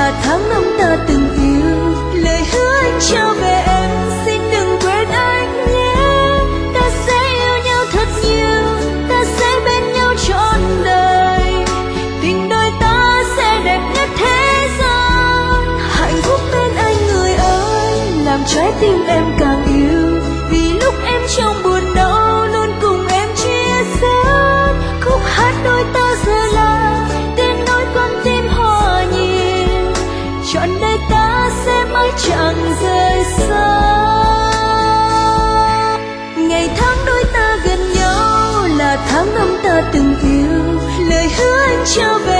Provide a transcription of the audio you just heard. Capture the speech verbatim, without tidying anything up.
là tháng năm ta từng yêu. Lời hứa anh trao về em, xin đừng quên anh nhé. Ta sẽ yêu nhau thật nhiều, ta sẽ bên nhau trọn đời. Tình đôi ta sẽ đẹp nhất thế gian. Hạnh phúc bên anh người ơi, làm trái tim em càng yêu. Vì lúc em trong buồn đau luôn cùng em chia sẻ. Khúc hát đôi ta giờ là tiếng nói con tim hòa nhịp. Trọn đời ta sẽ mãi chẳng rời xa. Ngày tháng đôi ta gần nhau là tháng năm ta từng yêu. Lời hứa anh trao về